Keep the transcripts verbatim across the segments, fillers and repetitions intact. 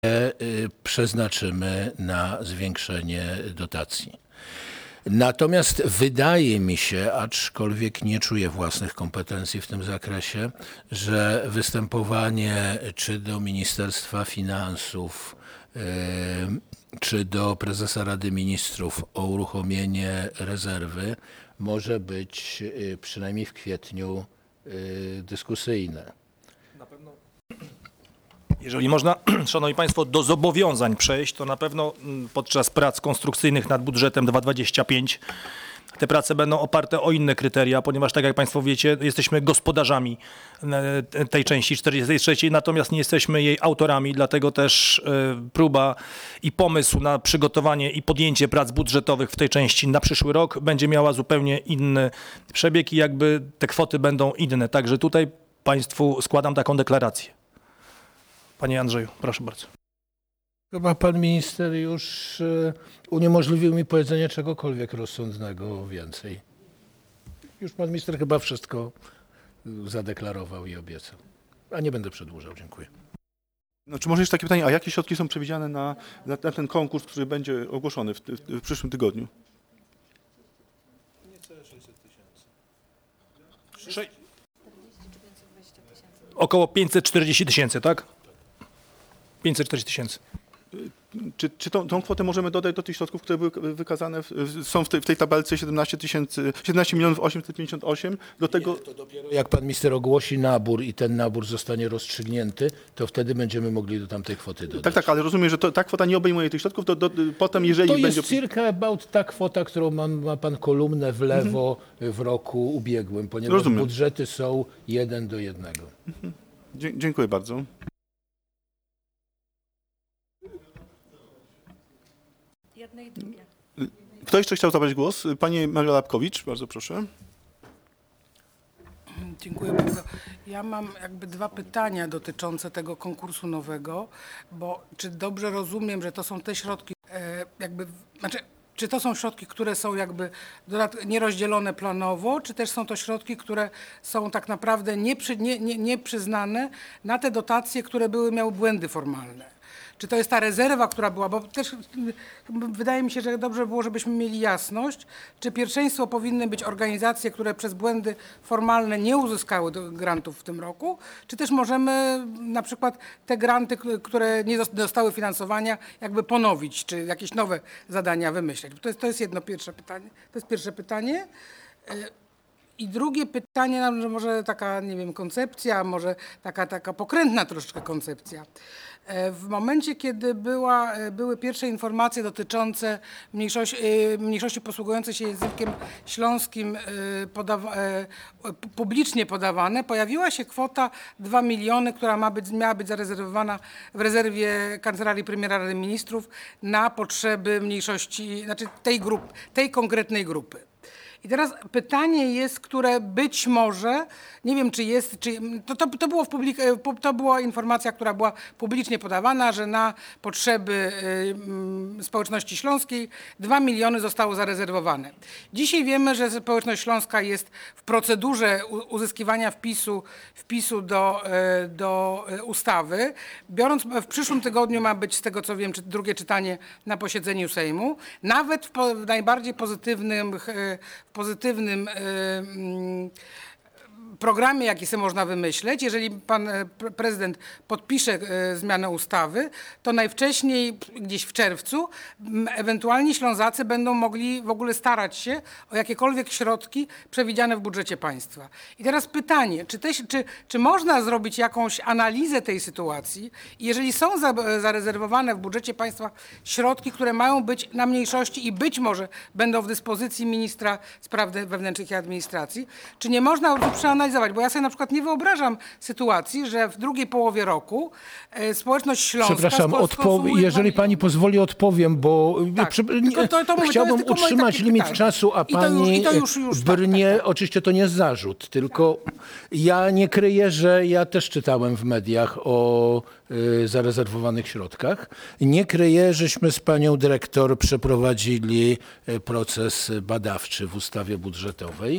przeznaczymy na zwiększenie dotacji. Natomiast wydaje mi się, aczkolwiek nie czuję własnych kompetencji w tym zakresie, że występowanie czy do Ministerstwa Finansów, czy do prezesa Rady Ministrów o uruchomienie rezerwy może być przynajmniej w kwietniu dyskusyjne. Na pewno, jeżeli można, Szanowni Państwo, do zobowiązań przejść, to na pewno podczas prac konstrukcyjnych nad budżetem dwa tysiące dwudziestym piątym te prace będą oparte o inne kryteria, ponieważ tak jak Państwo wiecie, jesteśmy gospodarzami tej części czterdziestej trzeciej, natomiast nie jesteśmy jej autorami, dlatego też próba i pomysł na przygotowanie i podjęcie prac budżetowych w tej części na przyszły rok będzie miała zupełnie inny przebieg i jakby te kwoty będą inne. Także tutaj Państwu składam taką deklarację. Panie Andrzeju, proszę bardzo. Chyba pan minister już uniemożliwił mi powiedzenie czegokolwiek rozsądnego więcej. Już pan minister chyba wszystko zadeklarował i obiecał. A nie będę przedłużał. Dziękuję. No, czy może jeszcze takie pytanie, a jakie środki są przewidziane na, na, na ten konkurs, który będzie ogłoszony w, w, w przyszłym tygodniu? Niecałe sześćset tysięcy. Sze... Około pięćset czterdzieści tysięcy, tak? pięćset czterdzieści tysięcy. Czy, czy tą, tą kwotę możemy dodać do tych środków, które były wykazane, w, są w tej, w tej tabelce siedemnaście tysięcy, siedemnaście milionów osiemset pięćdziesiąt osiem? Do tego... Nie, to dopiero jak pan minister ogłosi nabór i ten nabór zostanie rozstrzygnięty, to wtedy będziemy mogli do tamtej kwoty dodać. Tak, tak, ale rozumiem, że to, ta kwota nie obejmuje tych środków, to do, potem jeżeli to będzie... jest circa about ta kwota, którą ma, ma pan kolumnę w lewo mhm. w roku ubiegłym, ponieważ rozumiem. Budżety są jeden do jednego. Mhm. Dzie dziękuję bardzo. Jedne i drugie. Kto jeszcze chciał zabrać głos? Pani Maria Lapkowicz, bardzo proszę. Dziękuję bardzo. Ja mam jakby dwa pytania dotyczące tego konkursu nowego, bo czy dobrze rozumiem, że to są te środki, e, jakby, znaczy, czy to są środki, które są jakby nierozdzielone planowo, czy też są to środki, które są tak naprawdę nieprzy, nie, nie, nieprzyznane na te dotacje, które były, miały błędy formalne? Czy to jest ta rezerwa, która była, bo też wydaje mi się, że dobrze było, żebyśmy mieli jasność, czy pierwszeństwo powinny być organizacje, które przez błędy formalne nie uzyskały grantów w tym roku, czy też możemy na przykład te granty, które nie dostały finansowania, jakby ponowić, czy jakieś nowe zadania wymyśleć. To jest, to jest jedno pierwsze pytanie. To jest pierwsze pytanie. I drugie pytanie, może taka, nie wiem, koncepcja, może taka, taka pokrętna troszeczkę koncepcja. W momencie, kiedy była, były pierwsze informacje dotyczące mniejszości, mniejszości posługującej się językiem śląskim podawa, publicznie podawane, pojawiła się kwota dwa miliony, która ma być, miała być zarezerwowana w rezerwie Kancelarii Premiera Rady Ministrów na potrzeby mniejszości, znaczy tej grupy, tej konkretnej grupy. I teraz pytanie jest, które być może, nie wiem czy jest, czy, to, to, to, było w publik, to była informacja, która była publicznie podawana, że na potrzeby y, społeczności śląskiej dwa miliony zostało zarezerwowane. Dzisiaj wiemy, że społeczność śląska jest w procedurze uzyskiwania wpisu, wpisu do, y, do ustawy. Biorąc, w przyszłym tygodniu ma być, z tego co wiem, czy, drugie czytanie na posiedzeniu Sejmu. Nawet w, po, w najbardziej pozytywnym y, w pozytywnym y, y, programie, jaki sobie można wymyśleć, jeżeli pan prezydent podpisze y, zmianę ustawy, to najwcześniej gdzieś w czerwcu m, ewentualnie Ślązacy będą mogli w ogóle starać się o jakiekolwiek środki przewidziane w budżecie państwa. I teraz pytanie, czy, te, czy, czy można zrobić jakąś analizę tej sytuacji i jeżeli są za, zarezerwowane w budżecie państwa środki, które mają być na mniejszości i być może będą w dyspozycji ministra spraw wewnętrznych i administracji, czy nie można przeanalizować, bo ja sobie na przykład nie wyobrażam sytuacji, że w drugiej połowie roku e, społeczność śląska... Przepraszam, jeżeli pani pozwoli odpowiem, bo tak, przy, tylko to, to mówię, chciałbym to utrzymać limit pytanie. czasu, a I to pani już, i to już, już, brnie, tak, tak, tak. Oczywiście to nie jest zarzut, tylko tak. ja nie kryję, że ja też czytałem w mediach o y, zarezerwowanych środkach. Nie kryję, żeśmy z panią dyrektor przeprowadzili proces badawczy w ustawie budżetowej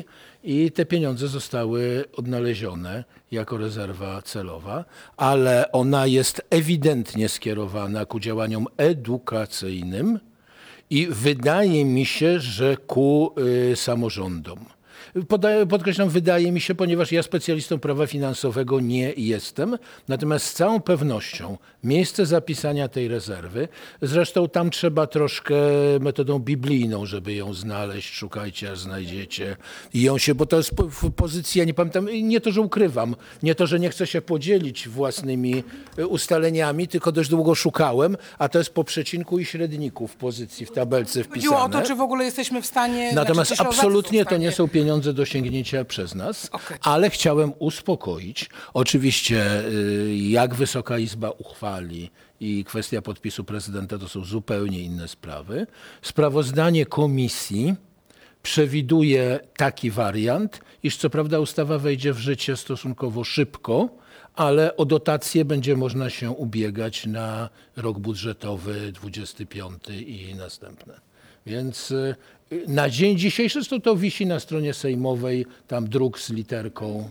i te pieniądze zostały odnalezione jako rezerwa celowa, ale ona jest ewidentnie skierowana ku działaniom edukacyjnym i wydaje mi się, że ku y, samorządom. Podaję, podkreślam, wydaje mi się, ponieważ ja specjalistą prawa finansowego nie jestem, natomiast z całą pewnością miejsce zapisania tej rezerwy, zresztą tam trzeba troszkę metodą biblijną, żeby ją znaleźć, szukajcie, aż znajdziecie i ją się, bo to jest w pozycji, ja nie pamiętam, nie to, że ukrywam, nie to, że nie chcę się podzielić własnymi ustaleniami, tylko dość długo szukałem, a to jest po przecinku i średniku w pozycji w tabelce wpisane. Chodziło o to, czy w ogóle jesteśmy w stanie... Natomiast znaczy, czy absolutnie Ślązacy są w to nie stanie- są pieniądze do sięgnięcia przez nas, Okej. ale chciałem uspokoić. Oczywiście y, jak Wysoka Izba uchwali i kwestia podpisu prezydenta to są zupełnie inne sprawy. Sprawozdanie komisji przewiduje taki wariant, iż co prawda ustawa wejdzie w życie stosunkowo szybko, ale o dotacje będzie można się ubiegać na rok budżetowy dwudziesty piąty i następne. Więc y, na dzień dzisiejszy, zresztą to wisi na stronie sejmowej, tam druk z literką.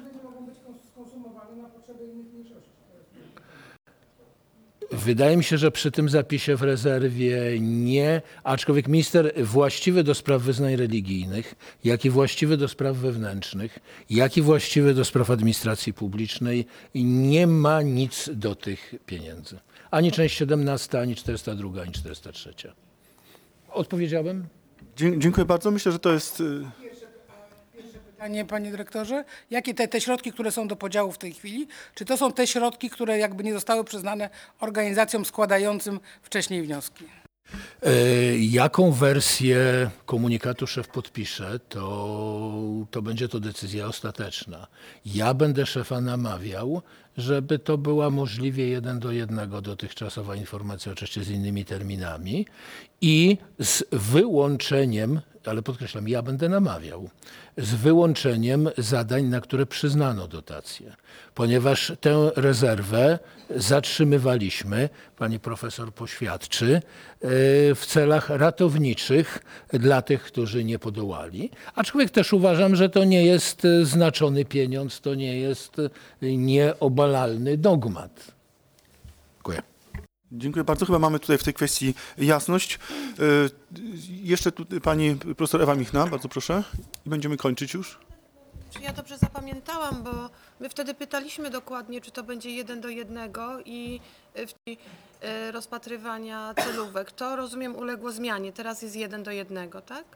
Wydaje mi się, że przy tym zapisie w rezerwie nie, aczkolwiek minister właściwy do spraw wyznań religijnych, jak i właściwy do spraw wewnętrznych, jak i właściwy do spraw administracji publicznej nie ma nic do tych pieniędzy. Ani część siedemnasta, ani czterysta druga, ani czterysta trzecia. Odpowiedziałem? Dzie- Dziękuję bardzo. Myślę, że to jest... y, Pytanie, panie dyrektorze, jakie te, te środki, które są do podziału w tej chwili, czy to są te środki, które jakby nie zostały przyznane organizacjom składającym wcześniej wnioski? E, Jaką wersję komunikatu szef podpisze, to, to będzie to decyzja ostateczna. Ja będę szefa namawiał, żeby to była możliwie jeden do jednego dotychczasowa informacja, oczywiście z innymi terminami i z wyłączeniem, ale podkreślam, ja będę namawiał, z wyłączeniem zadań, na które przyznano dotacje. Ponieważ tę rezerwę zatrzymywaliśmy, pani profesor poświadczy, w celach ratowniczych dla tych, którzy nie podołali. Aczkolwiek też uważam, że to nie jest znaczony pieniądz, to nie jest nieobalalny dogmat. Dziękuję. Dziękuję bardzo. Chyba mamy tutaj w tej kwestii jasność. Y, Jeszcze tu pani profesor Ewa Michna, bardzo proszę. I będziemy kończyć już. Czy ja dobrze zapamiętałam, bo my wtedy pytaliśmy dokładnie, czy to będzie jeden do jednego i w tej e, rozpatrywania celówek. To, rozumiem, uległo zmianie. Teraz jest jeden do jednego, tak?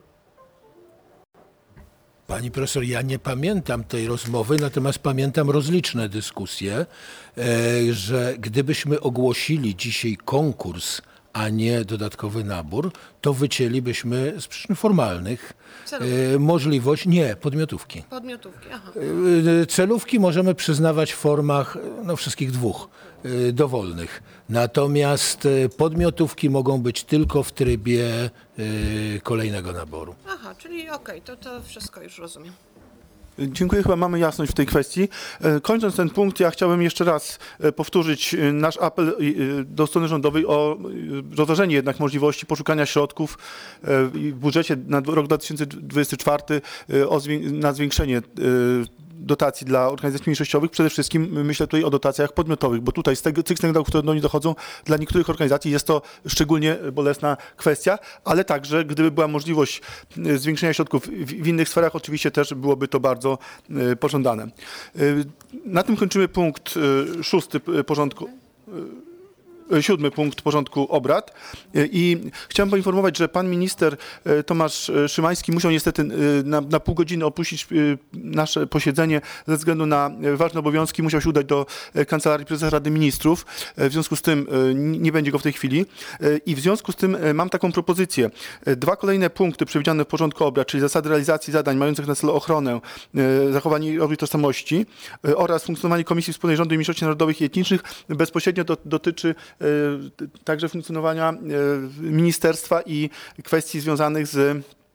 Pani profesor, ja nie pamiętam tej rozmowy, natomiast pamiętam rozliczne dyskusje, e, że gdybyśmy ogłosili dzisiaj konkurs, a nie dodatkowy nabór, to wycięlibyśmy z przyczyn formalnych e, możliwość, nie, podmiotówki. Podmiotówki, aha. E, Celówki możemy przyznawać w formach no, wszystkich dwóch e, dowolnych. Natomiast e, podmiotówki mogą być tylko w trybie e, kolejnego naboru. Aha, czyli okej, to, to wszystko już rozumiem. Dziękuję, chyba mamy jasność w tej kwestii. E, Kończąc ten punkt, ja chciałbym jeszcze raz e, powtórzyć e, nasz apel e, do strony rządowej o e, rozważenie jednak możliwości poszukania środków e, w budżecie na rok dwa tysiące dwudziesty czwarty e, o zwię- na zwiększenie e, dotacji dla organizacji mniejszościowych. Przede wszystkim myślę tutaj o dotacjach podmiotowych, bo tutaj z tego, tych sygnałów, które do nich dochodzą, dla niektórych organizacji jest to szczególnie bolesna kwestia, ale także gdyby była możliwość e, zwiększenia środków w, w innych sferach, oczywiście też byłoby to bardzo e, pożądane. E, Na tym kończymy punkt e, szósty p- porządku. e, Siódmy punkt porządku obrad. E, I chciałem poinformować, że pan minister e, Tomasz e, Szymański musiał niestety e, na, na pół godziny opuścić e, nasze posiedzenie ze względu na e, ważne obowiązki. Musiał się udać do e, Kancelarii Prezesa Rady Ministrów. E, W związku z tym e, n- nie będzie go w tej chwili. E, I w związku z tym e, mam taką propozycję. E, Dwa kolejne punkty przewidziane w porządku obrad, czyli zasady realizacji zadań mających na celu ochronę, e, zachowanie i tożsamości e, oraz funkcjonowanie Komisji Wspólnej Rządu i Mniejszości Narodowych i Etnicznych bezpośrednio do, dotyczy e, t- także funkcjonowania e, ministerstwa i kwestii związanych z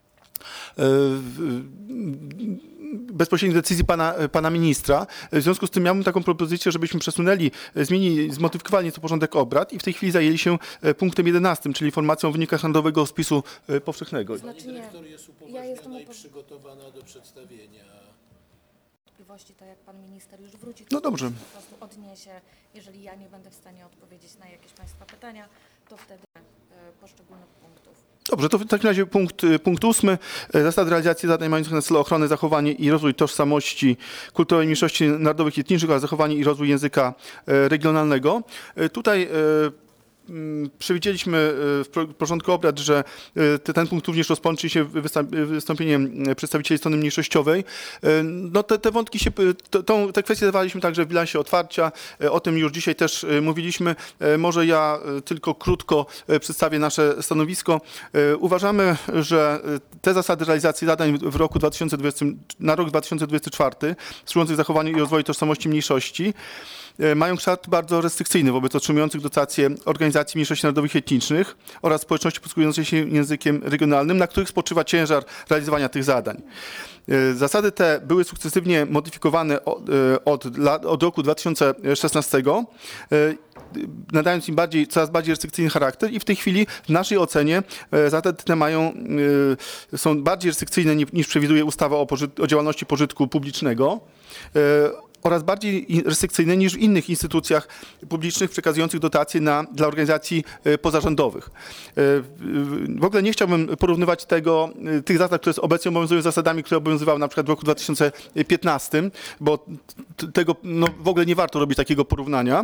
bezpośredniej decyzji pana, pana ministra. W związku z tym miałbym taką propozycję, żebyśmy przesunęli, zmienili, zmodyfikowali nieco porządek obrad i w tej chwili zajęli się punktem jedenastym, czyli informacją o wynikach handlowego spisu powszechnego. Znaczy nie, jest ja jestem i upo- przygotowana do przedstawienia. wątpliwości, to jak pan minister już wróci, to No dobrze. po prostu odniesie. Jeżeli ja nie będę w stanie odpowiedzieć na jakieś państwa pytania, to wtedy e, poszczególnych punktów. Dobrze, to w takim razie punkt, punkt ósmy. Zasady realizacji zadań mających na celu ochronę, zachowanie i rozwój tożsamości kulturowej mniejszości narodowych i etnicznych oraz zachowanie i rozwój języka regionalnego. Tutaj przewidzieliśmy w porządku obrad, że ten punkt również rozpocznie się wystąpieniem przedstawicieli strony mniejszościowej. No te, te wątki się, tą, te kwestie dawaliśmy także w bilansie otwarcia. O tym już dzisiaj też mówiliśmy. Może ja tylko krótko przedstawię nasze stanowisko. Uważamy, że te zasady realizacji zadań w roku dwa tysiące dwudziestym, na rok dwa tysiące dwudziesty czwarty służących zachowaniu i rozwoju tożsamości mniejszości mają kształt bardzo restrykcyjny wobec otrzymujących dotacje organizacji mniejszości narodowych i etnicznych oraz społeczności posługującej się językiem regionalnym, na których spoczywa ciężar realizowania tych zadań. Zasady te były sukcesywnie modyfikowane od, od, od roku dwa tysiące szesnastego, nadając im bardziej, coraz bardziej restrykcyjny charakter i w tej chwili w naszej ocenie zasady te mają, są bardziej restrykcyjne niż przewiduje ustawa o, pożyt, o działalności pożytku publicznego oraz bardziej restrykcyjne niż w innych instytucjach publicznych przekazujących dotacje na, dla organizacji pozarządowych. W ogóle nie chciałbym porównywać tego, tych zasad, które obecnie obowiązują z zasadami, które obowiązywały na przykład w roku dwa tysiące piętnastym, bo tego no, w ogóle nie warto robić takiego porównania.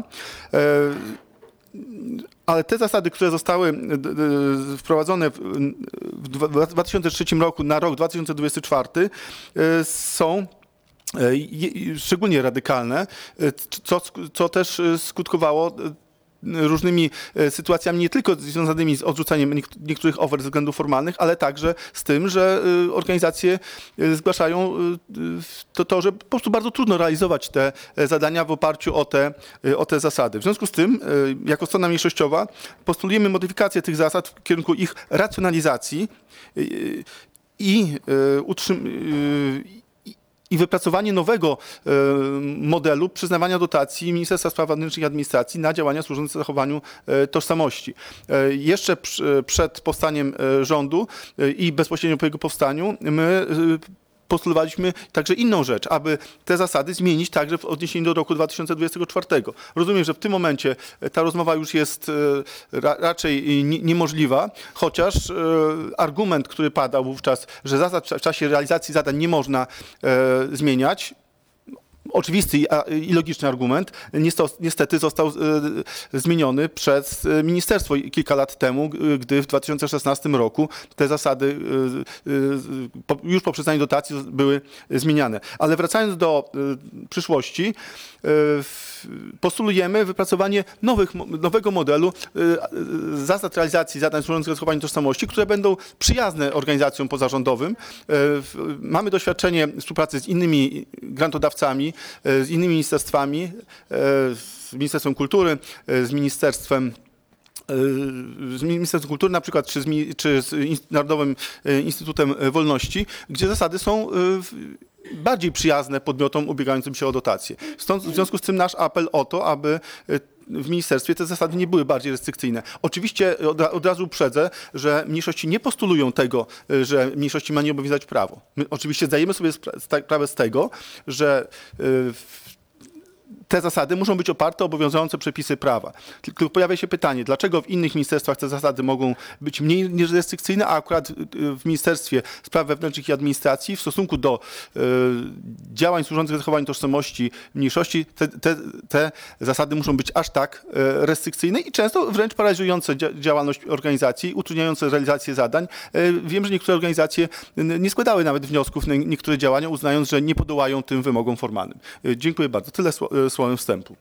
Ale te zasady, które zostały wprowadzone w dwa tysiące trzecim roku na rok dwa tysiące dwudziesty czwarty są szczególnie radykalne, co, co też skutkowało różnymi sytuacjami nie tylko związanymi z odrzucaniem niektórych ofert ze względów formalnych, ale także z tym, że organizacje zgłaszają to, to, że po prostu bardzo trudno realizować te zadania w oparciu o te, o te zasady. W związku z tym, jako strona mniejszościowa, postulujemy modyfikację tych zasad w kierunku ich racjonalizacji i utrzymania i wypracowanie nowego e, modelu przyznawania dotacji Ministerstwa Spraw Wewnętrznych i Administracji na działania służące zachowaniu e, tożsamości. E, jeszcze przy, przed powstaniem e, rządu e, i bezpośrednio po jego powstaniu my e, postulowaliśmy także inną rzecz, aby te zasady zmienić także w odniesieniu do roku dwa tysiące dwudziestego czwartego. Rozumiem, że w tym momencie ta rozmowa już jest ra, raczej nie, niemożliwa, chociaż e, argument, który padał wówczas, że zasad w czasie realizacji zadań nie można e, zmieniać, oczywisty i logiczny argument, niestety został zmieniony przez ministerstwo kilka lat temu, gdy w dwa tysiące szesnastym roku te zasady już po przyznaniu dotacji były zmieniane. Ale wracając do przyszłości, postulujemy wypracowanie nowych, nowego modelu zasad realizacji zadań służących zachowaniu tożsamości, które będą przyjazne organizacjom pozarządowym. Mamy doświadczenie współpracy z innymi grantodawcami, z innymi ministerstwami, z Ministerstwem Kultury, z Ministerstwem z Ministerstwem Kultury na przykład, czy z, czy z Narodowym Instytutem Wolności, gdzie zasady są bardziej przyjazne podmiotom ubiegającym się o dotacje. Stąd w związku z tym nasz apel o to, aby w ministerstwie te zasady nie były bardziej restrykcyjne. Oczywiście od, od razu uprzedzę, że mniejszości nie postulują tego, że mniejszości ma nie obowiązywać prawo. My oczywiście zdajemy sobie sprawę z tego, że te zasady muszą być oparte o obowiązujące przepisy prawa. Tylko pojawia się pytanie, dlaczego w innych ministerstwach te zasady mogą być mniej niż restrykcyjne, a akurat w Ministerstwie Spraw Wewnętrznych i Administracji w stosunku do y, działań służących zachowaniu tożsamości mniejszości te, te, te zasady muszą być aż tak y, restrykcyjne i często wręcz paraliżujące dzia działalność organizacji, utrudniające realizację zadań. Y, wiem, że niektóre organizacje nie składały nawet wniosków na niektóre działania, uznając, że nie podołają tym wymogom formalnym. Y, dziękuję bardzo. Tyle słowem wstępu.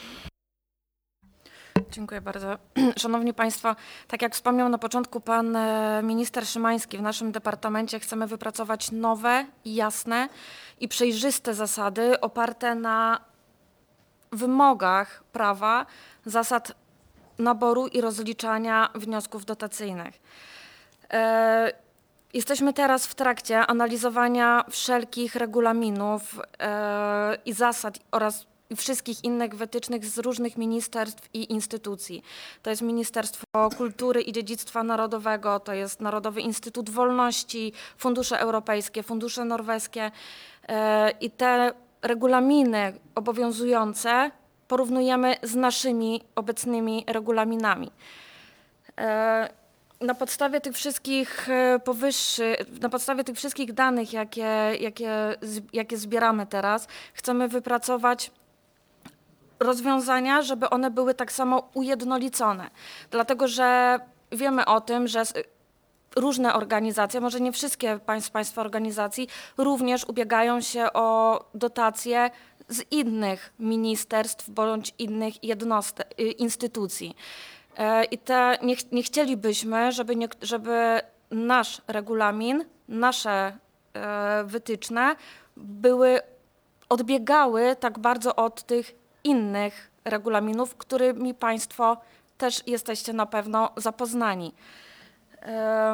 Dziękuję bardzo. Szanowni Państwo, tak jak wspomniał na początku pan minister Szymański, w naszym departamencie chcemy wypracować nowe, jasne i przejrzyste zasady oparte na wymogach prawa, zasad naboru i rozliczania wniosków dotacyjnych. Jesteśmy teraz w trakcie analizowania wszelkich regulaminów e, i zasad oraz wszystkich innych wytycznych z różnych ministerstw i instytucji. To jest Ministerstwo Kultury i Dziedzictwa Narodowego, to jest Narodowy Instytut Wolności, fundusze europejskie, fundusze norweskie e, i te regulaminy obowiązujące porównujemy z naszymi obecnymi regulaminami. E, Na podstawie tych wszystkich powyższych, na podstawie tych wszystkich danych, jakie, jakie, jakie zbieramy teraz, chcemy wypracować rozwiązania, żeby one były tak samo ujednolicone. Dlatego, że wiemy o tym, że różne organizacje, może nie wszystkie państw, państwa organizacji, również ubiegają się o dotacje z innych ministerstw bądź innych jednostek, instytucji. I te, nie, nie chcielibyśmy, żeby, nie, żeby nasz regulamin, nasze e, wytyczne były, odbiegały tak bardzo od tych innych regulaminów, którymi Państwo też jesteście na pewno zapoznani. E,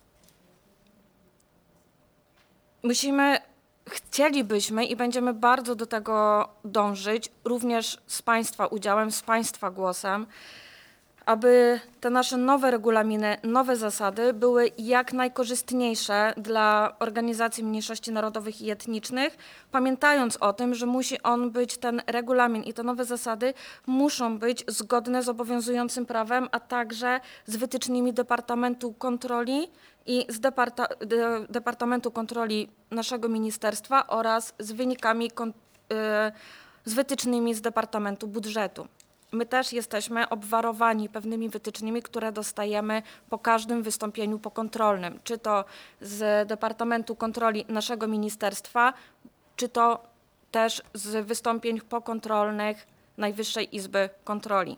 musimy, chcielibyśmy i będziemy bardzo do tego dążyć, również z Państwa udziałem, z Państwa głosem, aby te nasze nowe regulaminy, nowe zasady były jak najkorzystniejsze dla organizacji mniejszości narodowych i etnicznych, pamiętając o tym, że musi on być, ten regulamin i te nowe zasady muszą być zgodne z obowiązującym prawem, a także z wytycznymi Departamentu Kontroli i z Departa, de, Departamentu Kontroli naszego ministerstwa oraz z wynikami, kon, y, z wytycznymi z Departamentu Budżetu. My też jesteśmy obwarowani pewnymi wytycznymi, które dostajemy po każdym wystąpieniu pokontrolnym, czy to z Departamentu Kontroli naszego ministerstwa, czy to też z wystąpień pokontrolnych Najwyższej Izby Kontroli.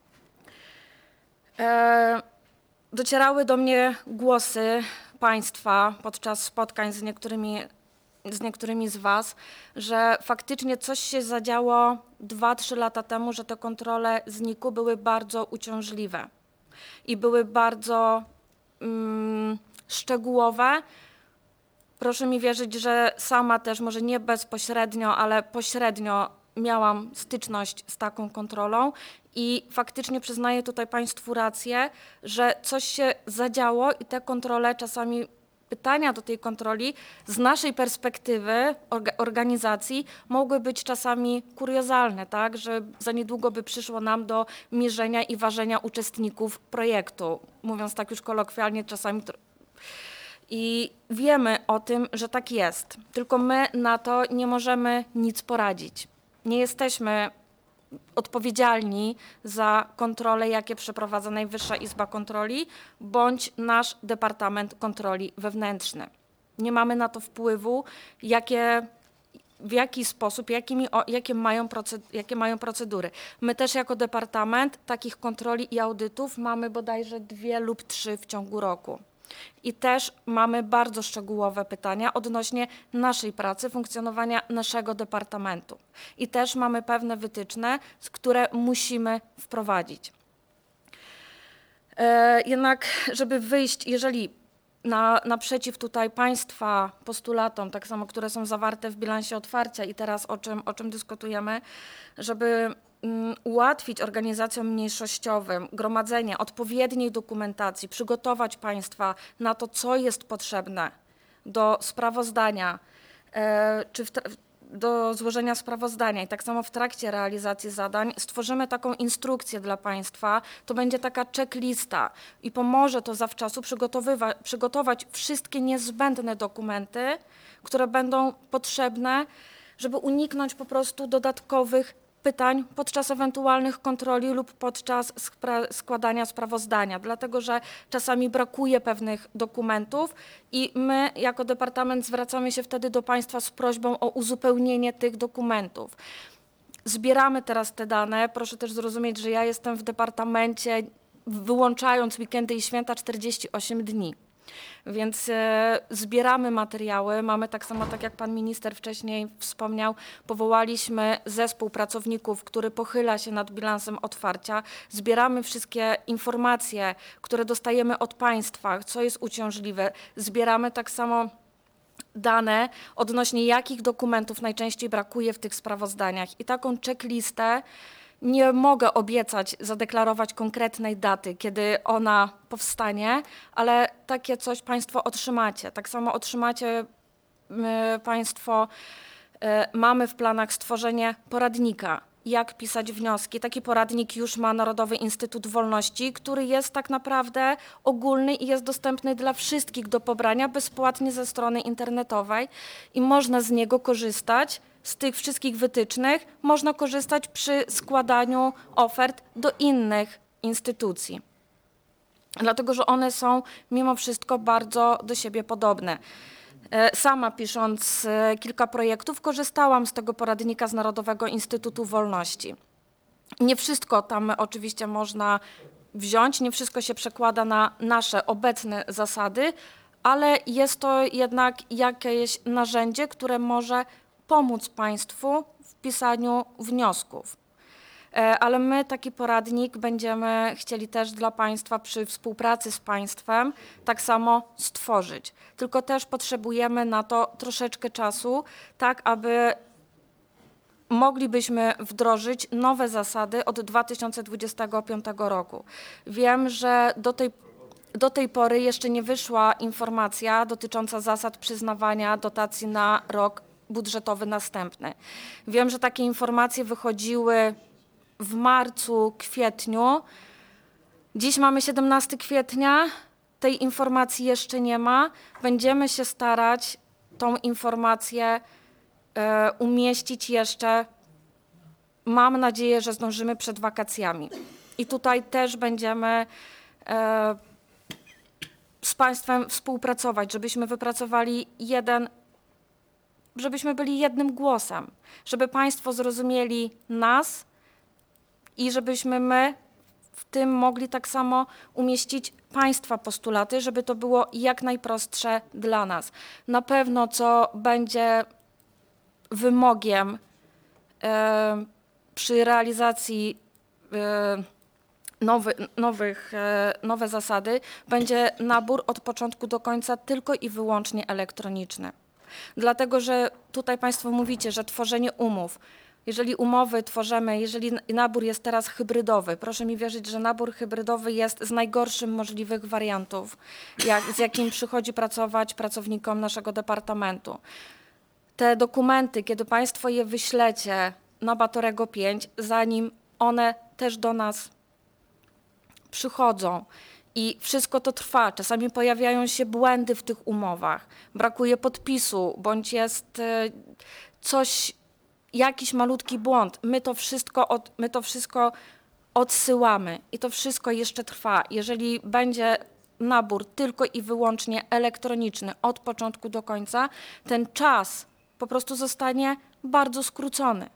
E, docierały do mnie głosy Państwa podczas spotkań z niektórymi z niektórymi z Was, że faktycznie coś się zadziało dwa trzy lata temu, że te kontrole z N I K-u były bardzo uciążliwe i były bardzo mm, szczegółowe. Proszę mi wierzyć, że sama też, może nie bezpośrednio, ale pośrednio miałam styczność z taką kontrolą i faktycznie przyznaję tutaj Państwu rację, że coś się zadziało i te kontrole czasami pytania do tej kontroli z naszej perspektywy orga, organizacji mogły być czasami kuriozalne, tak, że za niedługo by przyszło nam do mierzenia i ważenia uczestników projektu, mówiąc tak już kolokwialnie czasami. I wiemy o tym, że tak jest, tylko my na to nie możemy nic poradzić. Nie jesteśmy odpowiedzialni za kontrole, jakie przeprowadza Najwyższa Izba Kontroli bądź nasz Departament Kontroli Wewnętrzny. Nie mamy na to wpływu, jakie, w jaki sposób, jakimi, o, jakie, mają procedury, jakie mają procedury. My też jako departament takich kontroli i audytów mamy bodajże dwie lub trzy w ciągu roku. I też mamy bardzo szczegółowe pytania odnośnie naszej pracy, funkcjonowania naszego departamentu. I też mamy pewne wytyczne, które musimy wprowadzić. E, jednak, żeby wyjść, jeżeli na, naprzeciw tutaj Państwa postulatom, tak samo, które są zawarte w bilansie otwarcia i teraz o czym, o czym dyskutujemy, żeby ułatwić organizacjom mniejszościowym gromadzenie odpowiedniej dokumentacji, przygotować Państwa na to, co jest potrzebne do sprawozdania, e, czy w, do złożenia sprawozdania i tak samo w trakcie realizacji zadań stworzymy taką instrukcję dla Państwa, to będzie taka checklista i pomoże to zawczasu przygotować wszystkie niezbędne dokumenty, które będą potrzebne, żeby uniknąć po prostu dodatkowych pytań podczas ewentualnych kontroli lub podczas składania sprawozdania, dlatego że czasami brakuje pewnych dokumentów i my jako departament zwracamy się wtedy do Państwa z prośbą o uzupełnienie tych dokumentów. Zbieramy teraz te dane, proszę też zrozumieć, że ja jestem w departamencie, wyłączając weekendy i święta, czterdzieści osiem dni. Więc e, zbieramy materiały, mamy tak samo, tak jak pan minister wcześniej wspomniał, powołaliśmy zespół pracowników, który pochyla się nad bilansem otwarcia. Zbieramy wszystkie informacje, które dostajemy od państwa, co jest uciążliwe. Zbieramy tak samo dane odnośnie jakich dokumentów najczęściej brakuje w tych sprawozdaniach. I taką checklistę nie mogę obiecać, zadeklarować konkretnej daty, kiedy ona powstanie, ale takie coś Państwo otrzymacie. Tak samo otrzymacie y, Państwo, y, mamy w planach stworzenie poradnika, jak pisać wnioski. Taki poradnik już ma Narodowy Instytut Wolności, który jest tak naprawdę ogólny i jest dostępny dla wszystkich do pobrania bezpłatnie ze strony internetowej i można z niego korzystać. Z tych wszystkich wytycznych można korzystać przy składaniu ofert do innych instytucji. Dlatego, że one są mimo wszystko bardzo do siebie podobne. Sama pisząc kilka projektów korzystałam z tego poradnika z Narodowego Instytutu Wolności. Nie wszystko tam oczywiście można wziąć, nie wszystko się przekłada na nasze obecne zasady, ale jest to jednak jakieś narzędzie, które może pomóc Państwu w pisaniu wniosków. Ale my taki poradnik będziemy chcieli też dla Państwa przy współpracy z Państwem tak samo stworzyć. Tylko też potrzebujemy na to troszeczkę czasu, tak aby moglibyśmy wdrożyć nowe zasady od dwa tysiące dwudziestego piątego roku. Wiem, że do tej Do tej pory jeszcze nie wyszła informacja dotycząca zasad przyznawania dotacji na rok budżetowy następny. Wiem, że takie informacje wychodziły w marcu, kwietniu. Dziś mamy siedemnastego kwietnia, tej informacji jeszcze nie ma. Będziemy się starać tą informację e, umieścić jeszcze, mam nadzieję, że zdążymy przed wakacjami. I tutaj też będziemy e, z Państwem współpracować, żebyśmy wypracowali jeden, żebyśmy byli jednym głosem, żeby Państwo zrozumieli nas i żebyśmy my w tym mogli tak samo umieścić Państwa postulaty, żeby to było jak najprostsze dla nas. Na pewno, co będzie wymogiem e, przy realizacji e, Nowy, nowych, nowe zasady, będzie nabór od początku do końca tylko i wyłącznie elektroniczny. Dlatego, że tutaj Państwo mówicie, że tworzenie umów, jeżeli umowy tworzymy, jeżeli nabór jest teraz hybrydowy, proszę mi wierzyć, że nabór hybrydowy jest z najgorszym możliwych wariantów, jak, z jakim przychodzi pracować pracownikom naszego departamentu. Te dokumenty, kiedy Państwo je wyślecie na Batorego pięć, zanim one też do nas przychodzą i wszystko to trwa. Czasami pojawiają się błędy w tych umowach, brakuje podpisu, bądź jest coś, jakiś malutki błąd. My to wszystko, od, my to wszystko odsyłamy i to wszystko jeszcze trwa. Jeżeli będzie nabór tylko i wyłącznie elektroniczny od początku do końca, ten czas po prostu zostanie bardzo skrócony.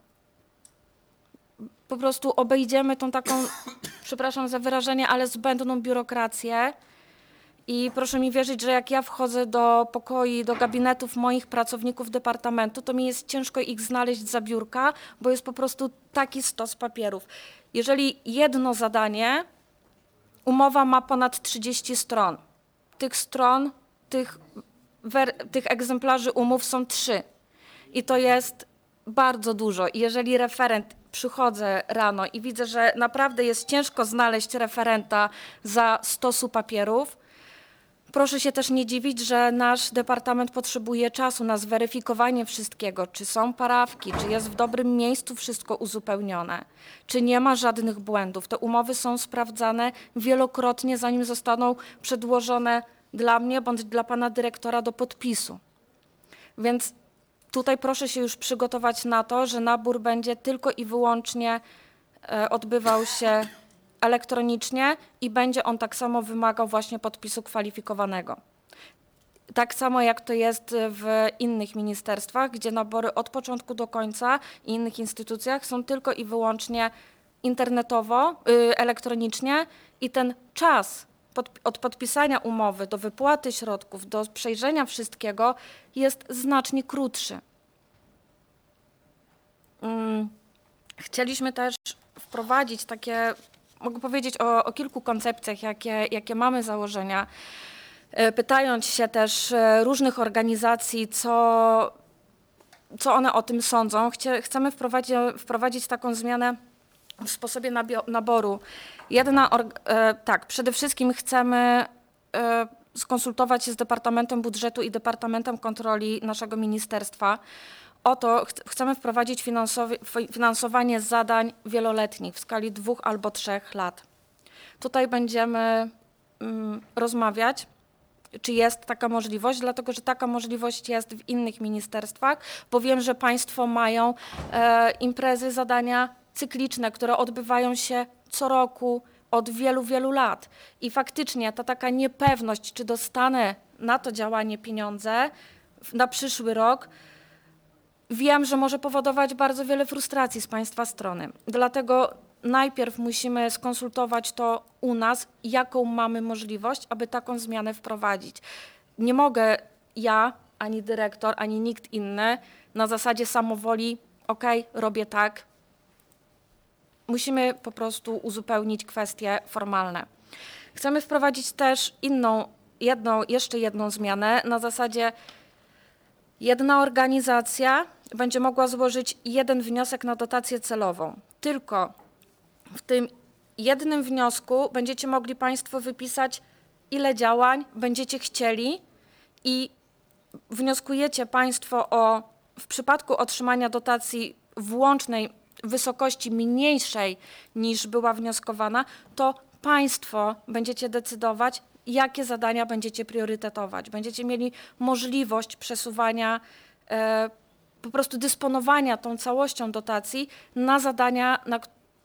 Po prostu obejdziemy tą taką, przepraszam za wyrażenie, ale zbędną biurokrację i proszę mi wierzyć, że jak ja wchodzę do pokoi, do gabinetów moich pracowników departamentu, to mi jest ciężko ich znaleźć za biurka, bo jest po prostu taki stos papierów. Jeżeli jedno zadanie, umowa ma ponad trzydzieści stron. Tych stron, tych, tych egzemplarzy umów są trzy i to jest bardzo dużo. I jeżeli referent, przychodzę rano i widzę, że naprawdę jest ciężko znaleźć referenta za stosu papierów, proszę się też nie dziwić, że nasz departament potrzebuje czasu na zweryfikowanie wszystkiego, czy są parawki, czy jest w dobrym miejscu wszystko uzupełnione, czy nie ma żadnych błędów. Te umowy są sprawdzane wielokrotnie, zanim zostaną przedłożone dla mnie bądź dla pana dyrektora do podpisu. Więc tutaj proszę się już przygotować na to, że nabór będzie tylko i wyłącznie e, odbywał się elektronicznie i będzie on tak samo wymagał właśnie podpisu kwalifikowanego. Tak samo jak to jest w innych ministerstwach, gdzie nabory od początku do końca i innych instytucjach są tylko i wyłącznie internetowo, y, elektronicznie i ten czas pod, od podpisania umowy do wypłaty środków, do przejrzenia wszystkiego jest znacznie krótszy. Hmm. Chcieliśmy też wprowadzić takie, mogę powiedzieć o, o kilku koncepcjach, jakie, jakie mamy założenia, pytając się też różnych organizacji, co, co one o tym sądzą. Chcie, chcemy wprowadzić, wprowadzić taką zmianę w sposobie nabio, naboru. Jedna, e, tak, przede wszystkim chcemy e, skonsultować się z Departamentem Budżetu i Departamentem Kontroli naszego ministerstwa. Oto ch chcemy wprowadzić finansowanie zadań wieloletnich w skali dwóch albo trzech lat. Tutaj będziemy mm, rozmawiać, czy jest taka możliwość, dlatego że taka możliwość jest w innych ministerstwach, bo wiem, że Państwo mają e, imprezy, zadania cykliczne, które odbywają się co roku od wielu, wielu lat. I faktycznie ta taka niepewność, czy dostanę na to działanie pieniądze na przyszły rok, wiem, że może powodować bardzo wiele frustracji z Państwa strony. Dlatego najpierw musimy skonsultować to u nas, jaką mamy możliwość, aby taką zmianę wprowadzić. Nie mogę ja, ani dyrektor, ani nikt inny na zasadzie samowoli, ok, robię tak. Musimy po prostu uzupełnić kwestie formalne. Chcemy wprowadzić też inną, jedną, jeszcze jedną zmianę na zasadzie jedna organizacja będzie mogła złożyć jeden wniosek na dotację celową. Tylko w tym jednym wniosku będziecie mogli Państwo wypisać, ile działań będziecie chcieli i wnioskujecie Państwo o, w przypadku otrzymania dotacji w łącznej wysokości mniejszej niż była wnioskowana, to Państwo będziecie decydować, jakie zadania będziecie priorytetować. Będziecie mieli możliwość przesuwania, e, po prostu dysponowania tą całością dotacji na zadania, na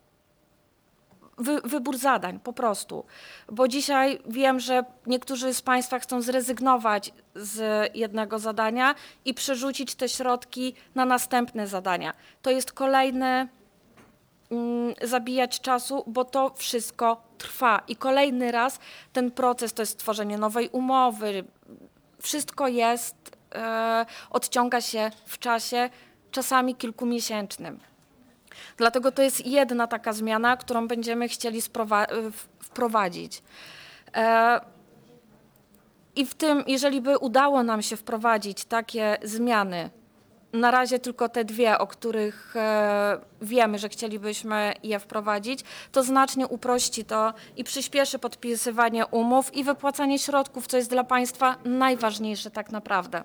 wy, wybór zadań po prostu. Bo dzisiaj wiem, że niektórzy z Państwa chcą zrezygnować z jednego zadania i przerzucić te środki na następne zadania. To jest kolejne mm, zabijać czasu, bo to wszystko trwa. I kolejny raz ten proces to jest stworzenie nowej umowy. Wszystko jest, e, odciąga się w czasie, czasami kilkumiesięcznym. Dlatego to jest jedna taka zmiana, którą będziemy chcieli wprowadzić. E, I w tym, jeżeli by udało nam się wprowadzić takie zmiany, na razie tylko te dwie, o których e, wiemy, że chcielibyśmy je wprowadzić, to znacznie uprości to i przyspieszy podpisywanie umów i wypłacanie środków, co jest dla Państwa najważniejsze tak naprawdę.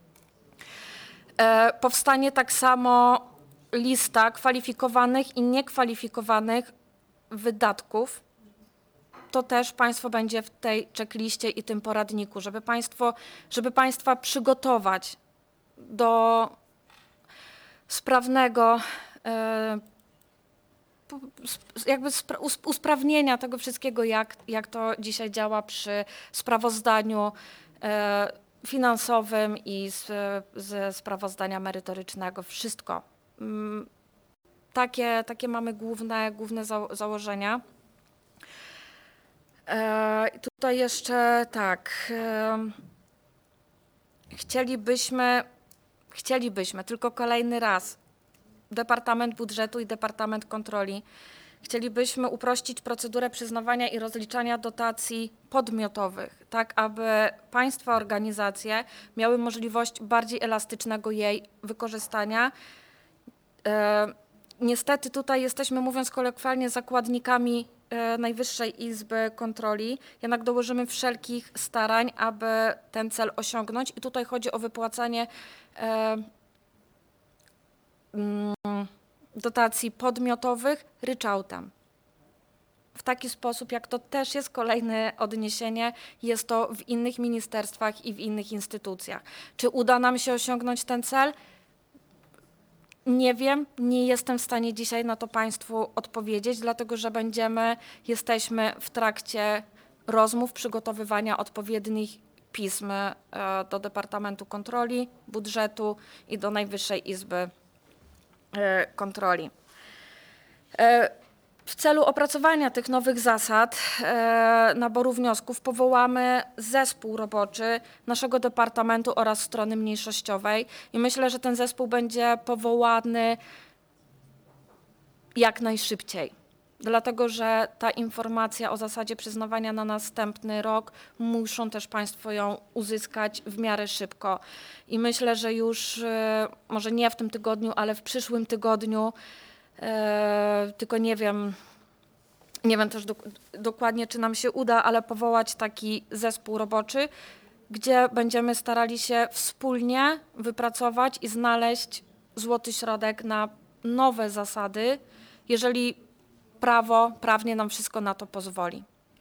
E, powstanie tak samo lista kwalifikowanych i niekwalifikowanych wydatków. To też Państwo będzie w tej checkliście i tym poradniku, żeby, państwo, żeby Państwa przygotować do sprawnego, e, jakby spra usprawnienia tego wszystkiego, jak, jak to dzisiaj działa przy sprawozdaniu e, finansowym i z, ze sprawozdania merytorycznego. Wszystko. Mm, takie, takie mamy główne, główne za założenia. E, tutaj jeszcze tak. E, chcielibyśmy Chcielibyśmy, tylko kolejny raz, Departament Budżetu i Departament Kontroli, chcielibyśmy uprościć procedurę przyznawania i rozliczania dotacji podmiotowych, tak aby państwa, organizacje miały możliwość bardziej elastycznego jej wykorzystania. E, niestety tutaj jesteśmy, mówiąc kolokwialnie, zakładnikami e, Najwyższej Izby Kontroli, jednak dołożymy wszelkich starań, aby ten cel osiągnąć i tutaj chodzi o wypłacanie e, mm, dotacji podmiotowych ryczałtem. W taki sposób, jak to też jest kolejne odniesienie, jest to w innych ministerstwach i w innych instytucjach. Czy uda nam się osiągnąć ten cel? Nie wiem, nie jestem w stanie dzisiaj na to Państwu odpowiedzieć, dlatego że będziemy, jesteśmy w trakcie rozmów, przygotowywania odpowiednich pism do Departamentu Kontroli, Budżetu i do Najwyższej Izby Kontroli. W celu opracowania tych nowych zasad e, naboru wniosków powołamy zespół roboczy naszego departamentu oraz strony mniejszościowej i myślę, że ten zespół będzie powołany jak najszybciej. Dlatego, że ta informacja o zasadzie przyznawania na następny rok muszą też Państwo ją uzyskać w miarę szybko. I myślę, że już e, może nie w tym tygodniu, ale w przyszłym tygodniu, e, tylko nie wiem, nie wiem też dok dokładnie, czy nam się uda, ale powołać taki zespół roboczy, gdzie będziemy starali się wspólnie wypracować i znaleźć złoty środek na nowe zasady, jeżeli prawo, prawnie nam wszystko na to pozwoli.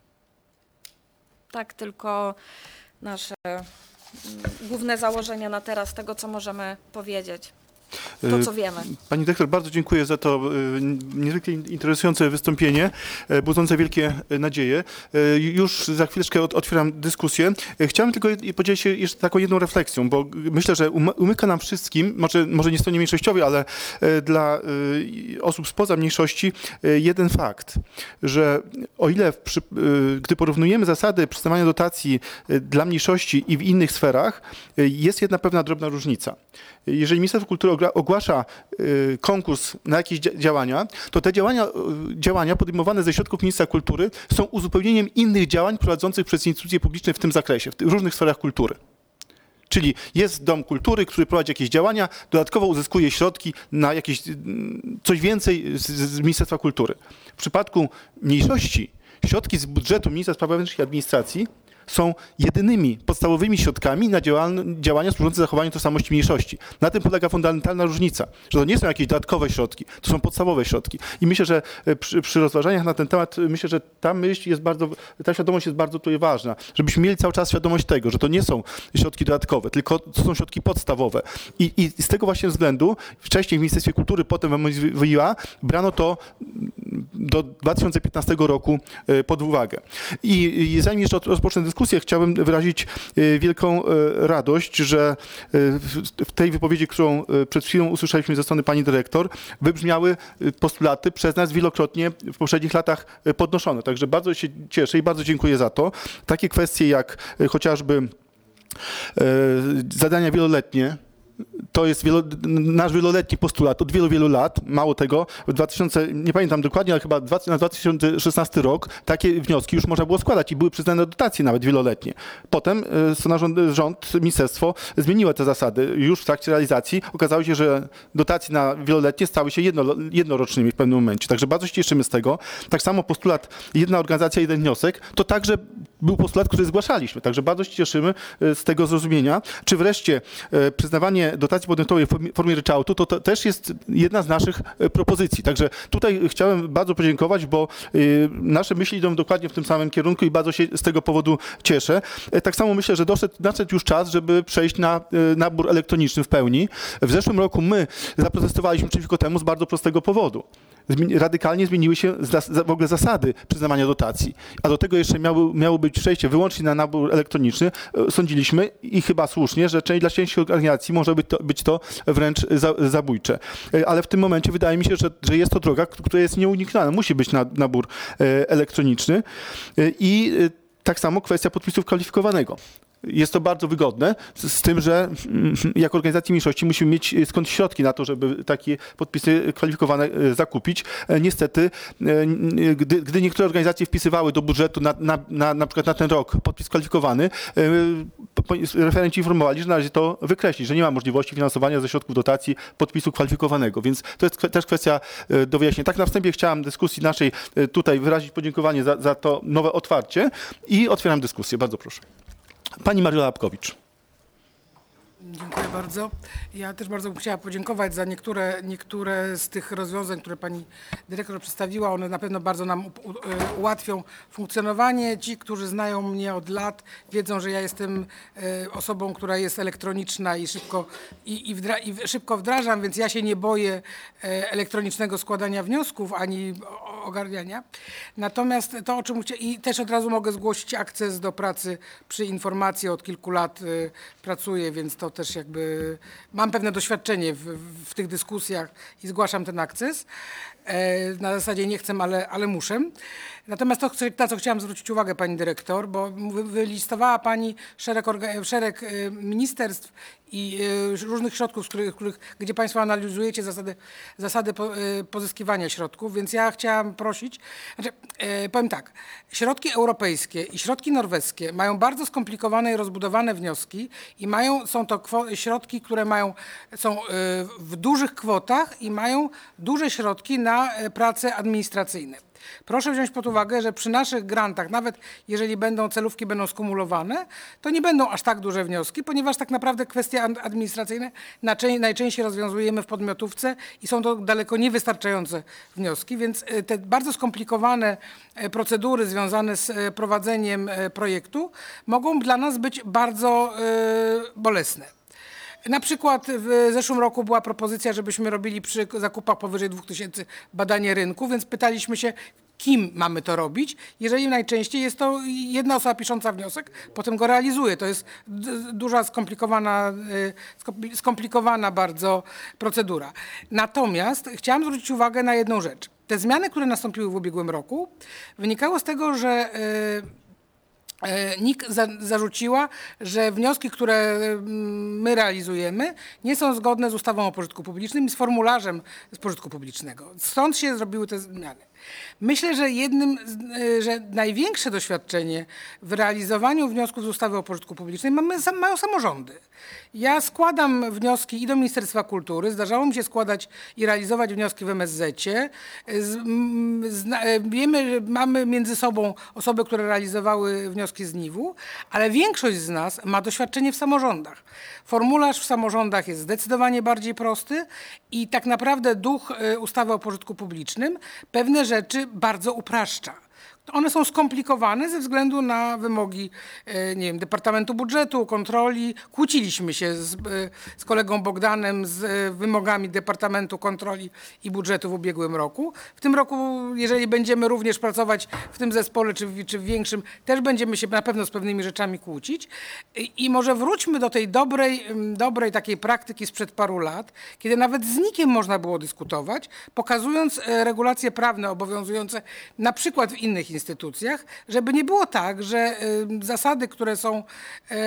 Tak tylko nasze mm, główne założenia na teraz tego, co możemy powiedzieć. To, co wiemy. Pani dyrektor, bardzo dziękuję za to y, niezwykle interesujące wystąpienie, y, budzące wielkie y, nadzieje. Y, już za chwileczkę od, otwieram dyskusję. Y, chciałem tylko y, podzielić się jeszcze taką jedną refleksją, bo myślę, że um, umyka nam wszystkim, może, może nie stronie mniejszościowej, ale y, dla y, osób spoza mniejszości y, jeden fakt, że o ile w, przy, y, gdy porównujemy zasady przyznawania dotacji y, dla mniejszości i w innych sferach, y, jest jedna pewna drobna różnica. Jeżeli Ministerstwo Kultury ogłasza y, konkurs na jakieś działania, to te działania, y, działania podejmowane ze środków Ministerstwa Kultury są uzupełnieniem innych działań prowadzących przez instytucje publiczne w tym zakresie, w różnych sferach kultury. Czyli jest Dom Kultury, który prowadzi jakieś działania, dodatkowo uzyskuje środki na jakieś coś więcej z, z Ministerstwa Kultury. W przypadku mniejszości środki z budżetu Ministerstwa Spraw Wewnętrznych i Administracji są jedynymi podstawowymi środkami na działania służące zachowaniu tożsamości mniejszości. Na tym polega fundamentalna różnica, że to nie są jakieś dodatkowe środki, to są podstawowe środki. I myślę, że przy, przy rozważaniach na ten temat, myślę, że ta myśl jest bardzo, ta świadomość jest bardzo tutaj ważna, żebyśmy mieli cały czas świadomość tego, że to nie są środki dodatkowe, tylko to są środki podstawowe. I, i z tego właśnie względu wcześniej w Ministerstwie Kultury, potem w M S W I A brano to do dwa tysiące piętnastego roku pod uwagę. I, i zanim jeszcze rozpocznę dyskusję, chciałbym wyrazić wielką radość, że w tej wypowiedzi, którą przed chwilą usłyszeliśmy ze strony pani dyrektor, wybrzmiały postulaty przez nas wielokrotnie w poprzednich latach podnoszone. Także bardzo się cieszę i bardzo dziękuję za to. Takie kwestie jak chociażby zadania wieloletnie, to jest wielo, nasz wieloletni postulat od wielu, wielu lat. Mało tego, w dwa tysiące, nie pamiętam dokładnie, ale chyba na dwa tysiące szesnasty rok takie wnioski już można było składać i były przyznane dotacje nawet wieloletnie. Potem strona rząd, rząd, ministerstwo zmieniło te zasady. Już w trakcie realizacji okazało się, że dotacje na wieloletnie stały się jedno, jednorocznymi w pewnym momencie. Także bardzo się cieszymy z tego. Tak samo postulat jedna organizacja, jeden wniosek, to także był postulat, który zgłaszaliśmy. Także bardzo się cieszymy z tego zrozumienia. Czy wreszcie przyznawanie dotacji podmiotowej w formie ryczałtu, to, to też jest jedna z naszych propozycji. Także tutaj chciałem bardzo podziękować, bo y, nasze myśli idą dokładnie w tym samym kierunku i bardzo się z tego powodu cieszę. Tak samo myślę, że doszedł, nadszedł już czas, żeby przejść na y, nabór elektroniczny w pełni. W zeszłym roku my zaprotestowaliśmy przeciwko temu z bardzo prostego powodu. Zmieni, radykalnie zmieniły się zas, w ogóle zasady przyznawania dotacji, a do tego jeszcze miało, miało być przejście wyłącznie na nabór elektroniczny. Sądziliśmy i chyba słusznie, że część, dla części organizacji może być to, być to wręcz za, zabójcze. Ale w tym momencie wydaje mi się, że, że jest to droga, która jest nieunikniona. Musi być na, nabór elektroniczny i tak samo kwestia podpisu kwalifikowanego. Jest to bardzo wygodne, z, z tym, że jako organizacja mniejszości musimy mieć skąd środki na to, żeby takie podpisy kwalifikowane zakupić. Niestety, gdy, gdy niektóre organizacje wpisywały do budżetu na, na, na, na przykład na ten rok podpis kwalifikowany, referenci informowali, że należy to wykreślić, że nie ma możliwości finansowania ze środków dotacji podpisu kwalifikowanego, więc to jest też kwestia do wyjaśnienia. Tak na wstępie chciałem dyskusji naszej tutaj wyrazić podziękowanie za, za to nowe otwarcie i otwieram dyskusję. Bardzo proszę. Pani Mariola Apkowicz. Dziękuję bardzo. Ja też bardzo bym chciała podziękować za niektóre, niektóre z tych rozwiązań, które pani dyrektor przedstawiła. One na pewno bardzo nam u, u, ułatwią funkcjonowanie. Ci, którzy znają mnie od lat, wiedzą, że ja jestem e, osobą, która jest elektroniczna i szybko, i, i, wdra, i szybko wdrażam, więc ja się nie boję e, elektronicznego składania wniosków ani ogarniania. Natomiast to, o czym chciałam, i też od razu mogę zgłosić akces do pracy przy informacji. Od kilku lat e, pracuję, więc to też jakby mam pewne doświadczenie w, w tych dyskusjach i zgłaszam ten akces. e, na zasadzie nie chcę, ale, ale muszę. Natomiast to, na co chciałam zwrócić uwagę, pani dyrektor, bo wy- wylistowała pani szereg, orga- szereg e, ministerstw i e, różnych środków, z których, których, gdzie państwo analizujecie zasady, zasady po, e, pozyskiwania środków, więc ja chciałam prosić, znaczy, e, powiem tak, środki europejskie i środki norweskie mają bardzo skomplikowane i rozbudowane wnioski i mają, są to kwo- środki, które mają, są e, w dużych kwotach i mają duże środki na e, prace administracyjne. Proszę wziąć pod uwagę, że przy naszych grantach, nawet jeżeli będą celówki będą skumulowane, to nie będą aż tak duże wnioski, ponieważ tak naprawdę kwestie ad- administracyjne naczę- najczęściej rozwiązujemy w podmiotówce i są to daleko niewystarczające wnioski, więc e, te bardzo skomplikowane e, procedury związane z e, prowadzeniem e, projektu mogą dla nas być bardzo e, bolesne. Na przykład w zeszłym roku była propozycja, żebyśmy robili przy zakupach powyżej dwóch tysięcy badanie rynku, więc pytaliśmy się, kim mamy to robić, jeżeli najczęściej jest to jedna osoba pisząca wniosek, potem go realizuje. To jest d- duża, skomplikowana, y, skompli- skomplikowana bardzo procedura. Natomiast chciałam zwrócić uwagę na jedną rzecz. Te zmiany, które nastąpiły w ubiegłym roku, wynikały z tego, że y, E, N I K za, zarzuciła, że wnioski, które mm, my realizujemy, nie są zgodne z ustawą o pożytku publicznym i z formularzem z pożytku publicznego. Stąd się zrobiły te zmiany. Myślę, że jednym, z- e, że największe doświadczenie w realizowaniu wniosków z ustawy o pożytku publicznym mamy, sam- mają samorządy. Ja składam wnioski i do Ministerstwa Kultury, zdarzało mi się składać i realizować wnioski w M S Z-cie. Z, m, zna, e, wiemy, że mamy między sobą osoby, które realizowały wnioski z N I W-u, ale większość z nas ma doświadczenie w samorządach. Formularz w samorządach jest zdecydowanie bardziej prosty i tak naprawdę duch e, ustawy o pożytku publicznym pewne rzeczy bardzo upraszcza. One są skomplikowane ze względu na wymogi, e, nie wiem, Departamentu Budżetu, kontroli. Kłóciliśmy się z, e, z kolegą Bogdanem z e, wymogami Departamentu Kontroli i Budżetu w ubiegłym roku. W tym roku, jeżeli będziemy również pracować w tym zespole czy w, czy w większym, też będziemy się na pewno z pewnymi rzeczami kłócić. I, i może wróćmy do tej dobrej, em, dobrej takiej praktyki sprzed paru lat, kiedy nawet z nikiem można było dyskutować, pokazując e, regulacje prawne obowiązujące na przykład w innych instytucjach, żeby nie było tak, że y, zasady, które są y,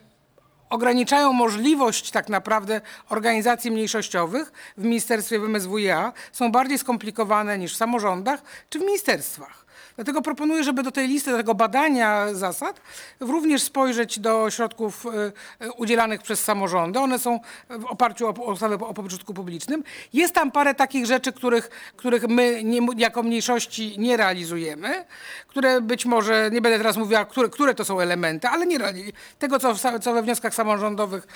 ograniczają możliwość tak naprawdę organizacji mniejszościowych w ministerstwie w M S W i A są bardziej skomplikowane niż w samorządach czy w ministerstwach. Dlatego proponuję, żeby do tej listy, do tego badania zasad również spojrzeć do środków y, y, udzielanych przez samorządy. One są w oparciu o o ustawę o pożytku publicznym. Jest tam parę takich rzeczy, których, których my nie, jako mniejszości nie realizujemy, które być może, nie będę teraz mówiła, które, które to są elementy, ale nie reali- tego, co, w, sa- co we wnioskach samorządowych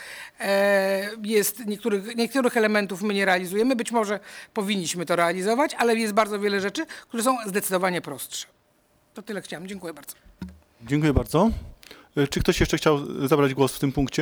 e, jest, niektórych, niektórych elementów my nie realizujemy. Być może powinniśmy to realizować, ale jest bardzo wiele rzeczy, które są zdecydowanie prostsze. To tyle chciałam. Dziękuję bardzo. Dziękuję bardzo. E, Czy ktoś jeszcze chciał zabrać głos w tym punkcie?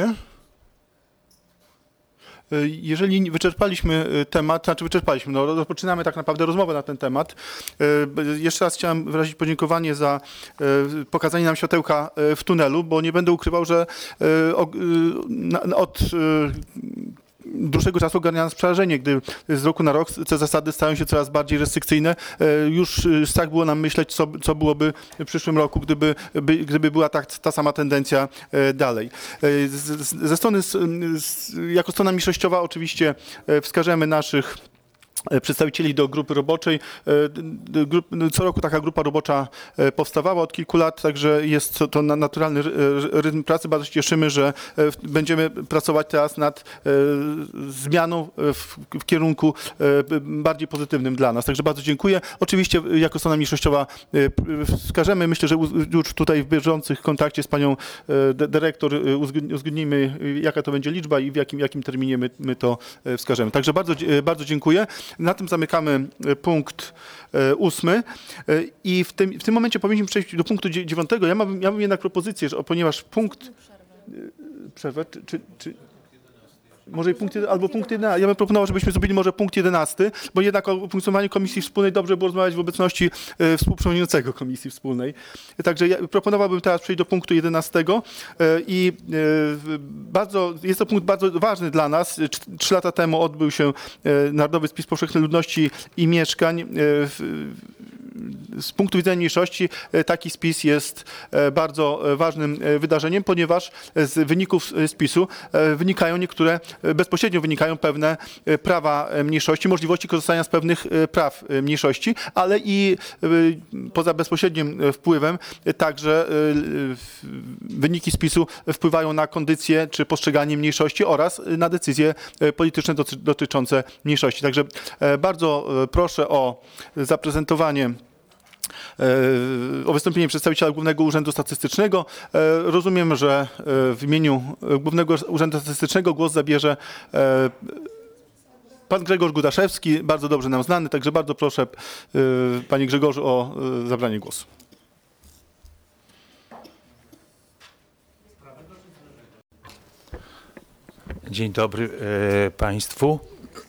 E, Jeżeli wyczerpaliśmy e, temat, znaczy wyczerpaliśmy, no rozpoczynamy tak naprawdę rozmowę na ten temat. E, b- Jeszcze raz chciałem wyrazić podziękowanie za e, pokazanie nam światełka e, w tunelu, bo nie będę ukrywał, że e, o- e, na- na- od e, dłuższego czasu ogarnia nas przerażenie, gdy z roku na rok te zasady stają się coraz bardziej restrykcyjne. E, Już e, strach było nam myśleć, co, co byłoby w przyszłym roku, gdyby, by, gdyby była tak, ta sama tendencja e, dalej. E, z- z- Ze strony, s- s- jako strona mniejszościowa oczywiście e, wskażemy naszych e, przedstawicieli do grupy roboczej. E, d- d- grup, no, co roku taka grupa robocza e, powstawała od kilku lat, także jest to, to na- naturalny ry- ry- rytm pracy. Bardzo się cieszymy, że e, w- będziemy pracować teraz nad e, zmianą e, w, w kierunku e, b- bardziej pozytywnym dla nas. Także bardzo dziękuję. Oczywiście e, jako strona mniejszościowa e, p- wskażemy, myślę, że uz- już tutaj w bieżących kontakcie z panią e, dy- dyrektor e, uzgod- uzgodnimy, e, jaka to będzie liczba i w jakim, jakim terminie my, my to e, wskażemy. Także bardzo, dzie- e, bardzo dziękuję. Na tym zamykamy e, punkt e, ósmy e, i w tym, w tym momencie powinniśmy przejść do punktu dzie- dziewiątego. Ja mam, ja mam jednak propozycję, że, ponieważ punkt... e, Przerwę, czy... czy, czy Może i punkt, jeden- albo punkt jedenasty. Ja bym proponował, żebyśmy zrobili może punkt jedenasty, bo jednak o funkcjonowaniu Komisji Wspólnej dobrze było rozmawiać w obecności e, współprzewodniczącego Komisji Wspólnej. Także ja proponowałbym teraz przejść do punktu jedenastego e, i e, bardzo, jest to punkt bardzo ważny dla nas. Cz- Trzy lata temu odbył się e, Narodowy Spis Powszechny Ludności i Mieszkań. E, w, z punktu widzenia mniejszości e, taki spis jest e, bardzo e, ważnym e, wydarzeniem, ponieważ z wyników e, spisu e, wynikają niektóre, e, bezpośrednio wynikają pewne e, prawa e, mniejszości, możliwości korzystania z pewnych e, praw e, mniejszości, ale i e, poza bezpośrednim e, wpływem e, także e, w- wyniki spisu wpływają na kondycję czy postrzeganie mniejszości oraz e, na decyzje e, polityczne doty- dotyczące mniejszości. Także e, bardzo e, proszę o zaprezentowanie o wystąpienie przedstawiciela Głównego Urzędu Statystycznego. Rozumiem, że w imieniu Głównego Urzędu Statystycznego głos zabierze pan Grzegorz Gudaszewski, bardzo dobrze nam znany, także bardzo proszę panie Grzegorzu o zabranie głosu. Dzień dobry e, Państwu.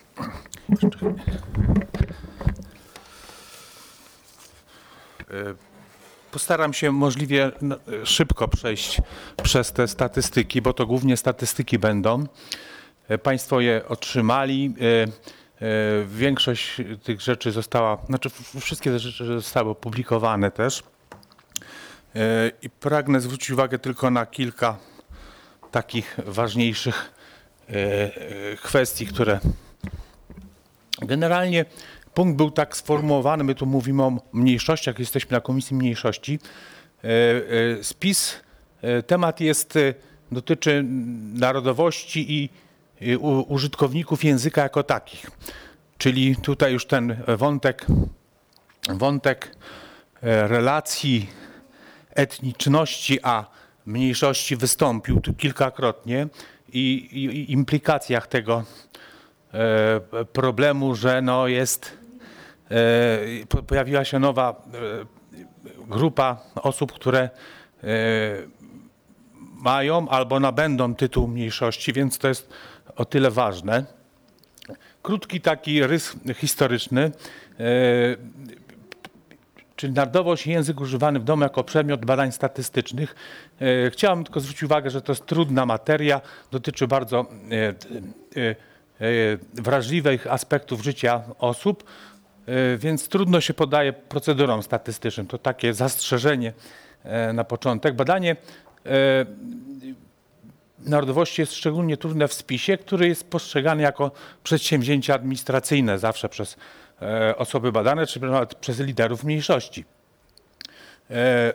E, Postaram się możliwie no, szybko przejść przez te statystyki, bo to głównie statystyki będą. E, Państwo je otrzymali. E, e, Większość tych rzeczy została, znaczy w- wszystkie te rzeczy zostały opublikowane też. E, I pragnę zwrócić uwagę tylko na kilka takich ważniejszych e, e, kwestii, które generalnie punkt był tak sformułowany, my tu mówimy o mniejszościach, jesteśmy na Komisji Mniejszości. E, e, Spis, e, temat jest, e, dotyczy narodowości i i u- użytkowników języka jako takich. Czyli tutaj już ten wątek, wątek e, relacji etniczności a mniejszości wystąpił tu kilkakrotnie i, i, i implikacjach tego e, problemu, że no jest, e, po- pojawiła się nowa e, grupa osób, które e, mają albo nabędą tytuł mniejszości, więc to jest o tyle ważne. Krótki taki rys historyczny. E, czyli narodowość i język używany w domu jako przedmiot badań statystycznych. E, Chciałem tylko zwrócić uwagę, że to jest trudna materia, dotyczy bardzo e, e, e, wrażliwych aspektów życia osób, e, więc trudno się podaje procedurom statystycznym. To takie zastrzeżenie e, na początek. Badanie e, narodowości jest szczególnie trudne w spisie, który jest postrzegany jako przedsięwzięcie administracyjne zawsze przez e, osoby badane, czy nawet przez liderów mniejszości. E,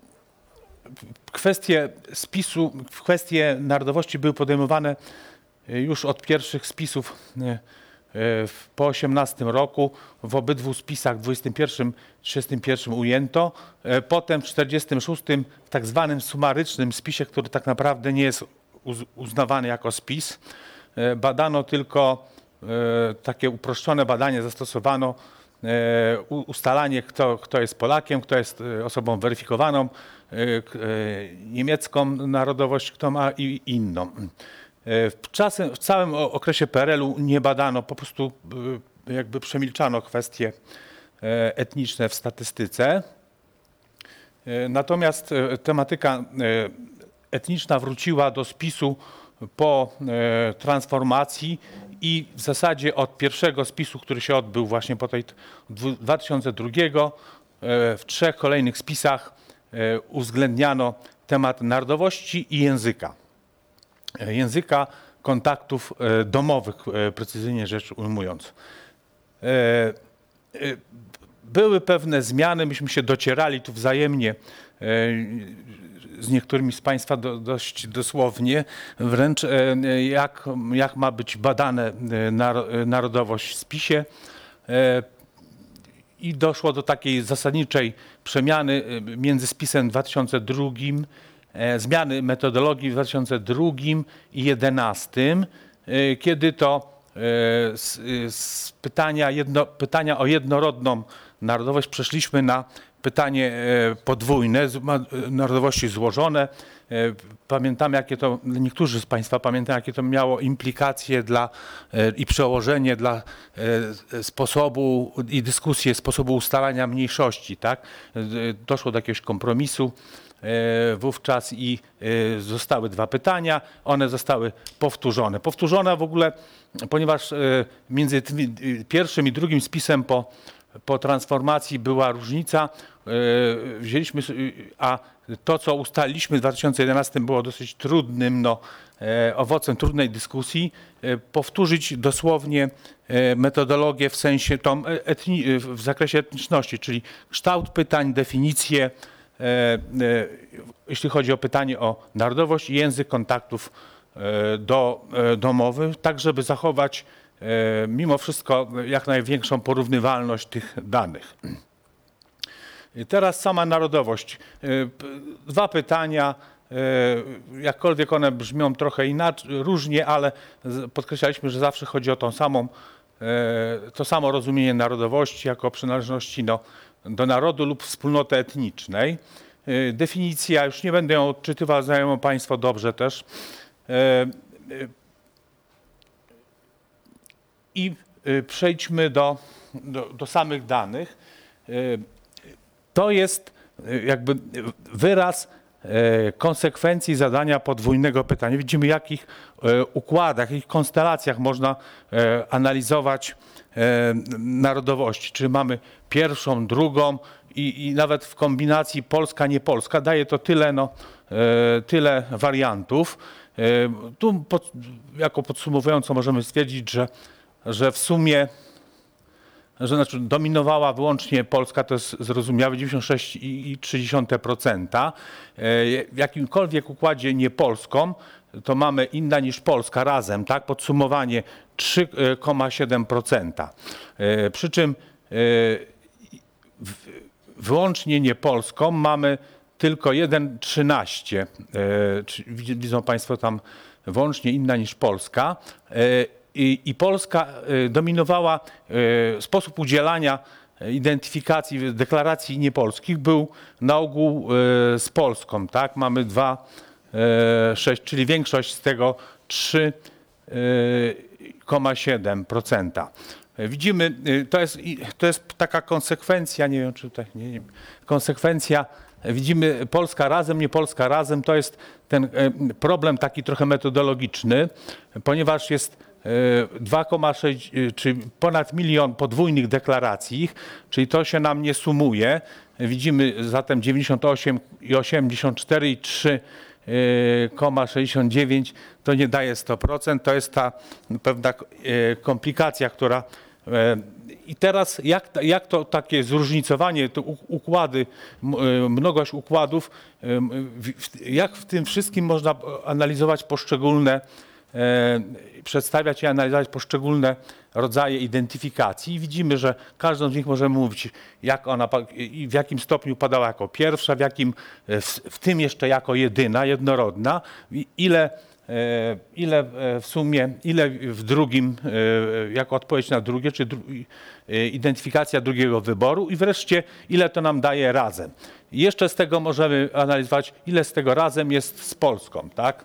kwestie spisu, kwestie narodowości były podejmowane e, już od pierwszych spisów e, e, w- po osiemnastym roku. W obydwu spisach w dwudziestym pierwszym trzydziestym pierwszym ujęto. E, Potem w czterdziestym szóstym w tak zwanym sumarycznym spisie, który tak naprawdę nie jest uz- uznawany jako spis, e, badano tylko e, takie uproszczone badanie, zastosowano e, u- ustalanie, kto, kto jest Polakiem, kto jest e, osobą weryfikowaną, e, k- e, niemiecką narodowość, kto ma i inną. E, W, czasem, w całym o- okresie P R L u nie badano, po prostu e, jakby przemilczano kwestie e, etniczne w statystyce. E, Natomiast e, tematyka e, etniczna wróciła do spisu po e, transformacji i w zasadzie od pierwszego spisu, który się odbył właśnie po tej dwu- dwa tysiące drugiego, e, w trzech kolejnych spisach e, uwzględniano temat narodowości i języka. E, Języka kontaktów e, domowych, e, precyzyjnie rzecz ujmując. E, e, Były pewne zmiany, myśmy się docierali tu wzajemnie e, z niektórymi z Państwa do, dość dosłownie, wręcz e, jak, jak ma być badane e, nar- narodowość w spisie. E, I doszło do takiej zasadniczej przemiany e, między spisem dwa tysiące drugim, e, zmiany metodologii w dwa tysiące drugim i dwa tysiące jedenastym, e, kiedy to e, z, z pytania, jedno, pytania o jednorodną narodowość przeszliśmy na pytanie podwójne, narodowości złożone. Pamiętamy, jakie to, niektórzy z Państwa pamiętają, jakie to miało implikacje dla i przełożenie dla sposobu i dyskusji, sposobu ustalania mniejszości, tak? Doszło do jakiegoś kompromisu wówczas i zostały dwa pytania, one zostały powtórzone. Powtórzone w ogóle, ponieważ między tym pierwszym i drugim spisem po, po transformacji była różnica, wzięliśmy, a to, co ustaliliśmy w dwa tysiące jedenastym było dosyć trudnym, no, owocem trudnej dyskusji, powtórzyć dosłownie metodologię w sensie tą etni, w zakresie etniczności, czyli kształt pytań, definicje, jeśli chodzi o pytanie o narodowość i język kontaktów do, domowych, tak żeby zachować mimo wszystko jak największą porównywalność tych danych. Teraz sama narodowość. Dwa pytania, jakkolwiek one brzmią trochę inaczej, różnie, ale podkreślaliśmy, że zawsze chodzi o tą samą, to samo rozumienie narodowości jako przynależności do, do narodu lub wspólnoty etnicznej. Definicja, już nie będę ją odczytywał, znają Państwo dobrze też. I przejdźmy do, do, do samych danych. To jest jakby wyraz konsekwencji zadania podwójnego pytania. Widzimy, w jakich układach, w jakich konstelacjach można analizować narodowości. Czy mamy pierwszą, drugą i, i nawet w kombinacji Polska, nie Polska. Daje to tyle, no, tyle wariantów. Tu pod, jako podsumowująco możemy stwierdzić, że, że w sumie że znaczy dominowała wyłącznie Polska, to jest zrozumiałe, dziewięćdziesiąt sześć przecinek trzy procent. W jakimkolwiek układzie niepolską to mamy inna niż Polska razem, tak? Podsumowanie trzy przecinek siedem procent. Przy czym wyłącznie niepolską mamy tylko jeden przecinek trzynaście. Widzą Państwo tam wyłącznie inna niż Polska. I, I Polska dominowała, sposób udzielania identyfikacji, deklaracji niepolskich był na ogół z Polską, tak? Mamy dwa przecinek sześć, czyli większość z tego trzy przecinek siedem procent. Widzimy, to jest, to jest taka konsekwencja, nie wiem czy tutaj, nie, nie, konsekwencja, widzimy Polska razem, nie Polska razem, to jest ten problem taki trochę metodologiczny, ponieważ jest dwa przecinek sześć, czy ponad milion podwójnych deklaracji, czyli to się nam nie sumuje. Widzimy zatem dziewięćdziesiąt osiem i osiemdziesiąt cztery i trzy przecinek sześćdziesiąt dziewięć to nie daje sto procent. To jest ta pewna komplikacja, która i teraz jak, jak to takie zróżnicowanie, to układy, mnogość układów, jak w tym wszystkim można analizować poszczególne przedstawiać i analizować poszczególne rodzaje identyfikacji. I widzimy, że każdą z nich możemy mówić, jak ona i w jakim stopniu padała jako pierwsza, w jakim, w, w tym jeszcze jako jedyna, jednorodna, ile, ile w sumie, ile w drugim, jako odpowiedź na drugie, czy dru, identyfikacja drugiego wyboru i wreszcie, ile to nam daje razem. I jeszcze z tego możemy analizować, ile z tego razem jest z Polską, tak?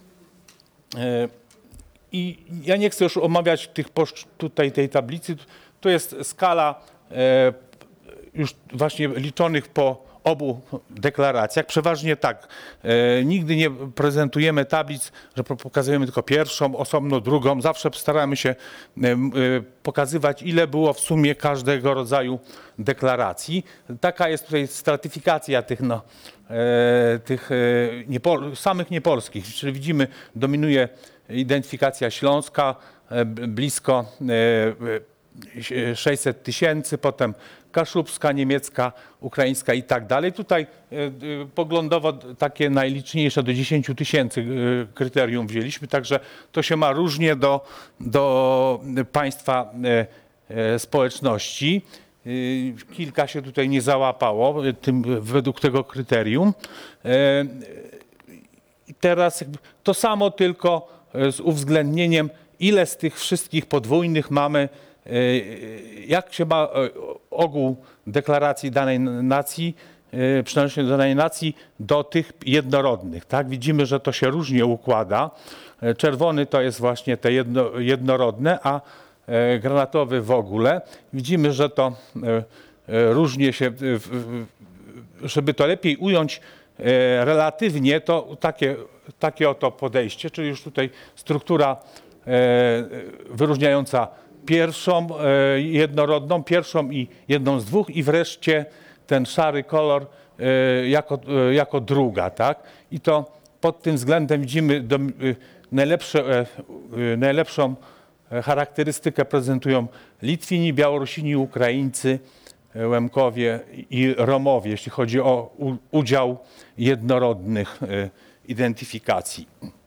I ja nie chcę już omawiać tych tutaj tej tablicy. To jest skala już właśnie liczonych po obu deklaracjach. Przeważnie tak. Nigdy nie prezentujemy tablic, że pokazujemy tylko pierwszą, osobno drugą. Zawsze staramy się pokazywać, ile było w sumie każdego rodzaju deklaracji. Taka jest tutaj stratyfikacja tych, no, tych niepol- samych niepolskich. Czyli widzimy, dominuje identyfikacja śląska, blisko sześćset tysięcy, potem kaszubska, niemiecka, ukraińska i tak dalej. Tutaj poglądowo takie najliczniejsze do dziesięciu tysięcy kryterium wzięliśmy, także to się ma różnie do, do państwa społeczności. Kilka się tutaj nie załapało tym, według tego kryterium. I teraz to samo, tylko z uwzględnieniem, ile z tych wszystkich podwójnych mamy, jak się ma ogół deklaracji danej nacji, e, przynależności do danej nacji do tych jednorodnych. Tak? Widzimy, że to się różnie układa. E, Czerwony to jest właśnie te jedno, jednorodne, a e, granatowy w ogóle. Widzimy, że to e, e, różnie się, w, w, żeby to lepiej ująć e, relatywnie, to takie, takie oto podejście, czyli już tutaj struktura e, wyróżniająca pierwszą e, jednorodną, pierwszą i jedną z dwóch i wreszcie ten szary kolor e, jako, e, jako druga, tak? I to pod tym względem widzimy do, e, najlepsze, e, e, najlepszą charakterystykę prezentują Litwini, Białorusini, Ukraińcy, Łemkowie i Romowie, jeśli chodzi o u, udział jednorodnych e, identyfikacji.